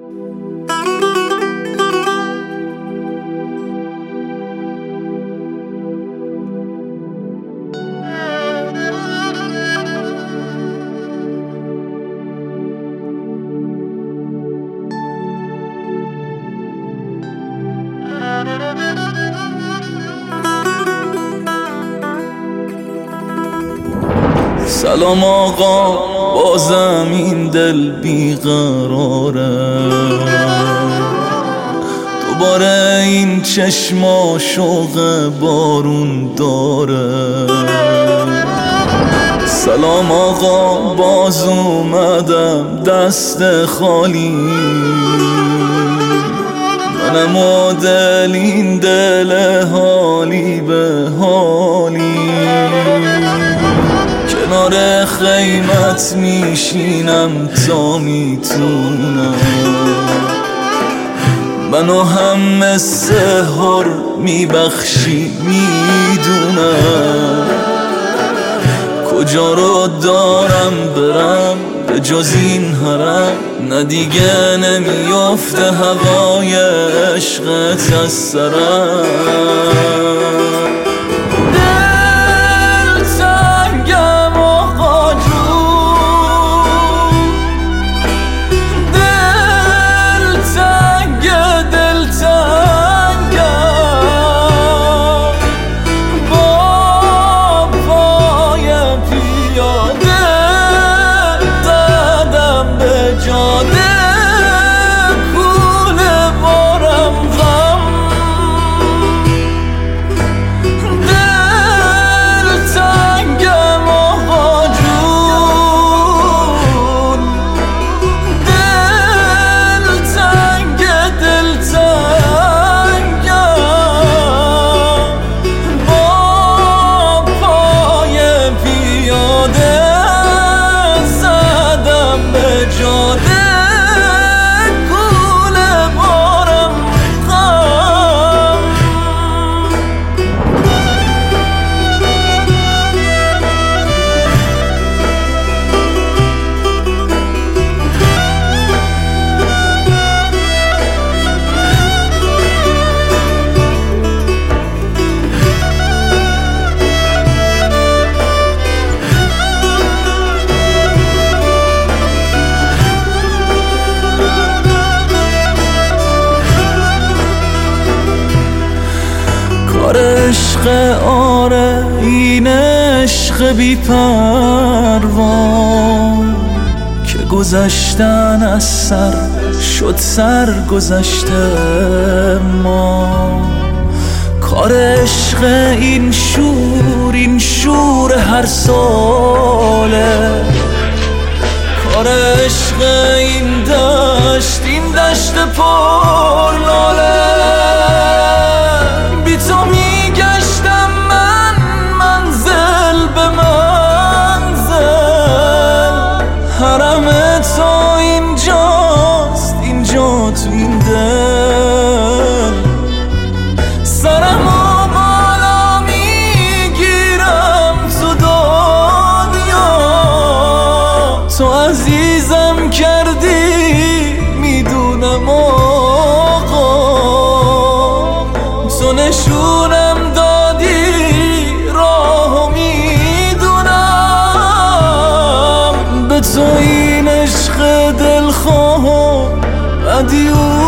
سلام آقا، بازم این دل بیقراره، دوباره این چشما شوق بارون داره. سلام آقا، باز اومدم دست خالی، منم و دل، این دل حالی به حالی. کنار خیمت میشینم تا میتونم، منو هم مثل هر میبخشی میدونم. کجا رو دارم برم به جز این حرم، نه دیگه نمیافته هوای عشقت از سرم. عشق آره، این عشق بی پروا که گذشتن از سر شد سر گذشته. ما کار عشق این شور هر ساله، کار عشق این دشت پر لاله. بی تو میگشتم من منزل به منزل، حرم تو اینجاست، اینجا تو این دل. سرمو بالا میگیرم تو دنیا، تو عزیزم کردی میدونم آقا، تو نشونم دادی راهو میدونم. به تو این عشق دلخواه ادیو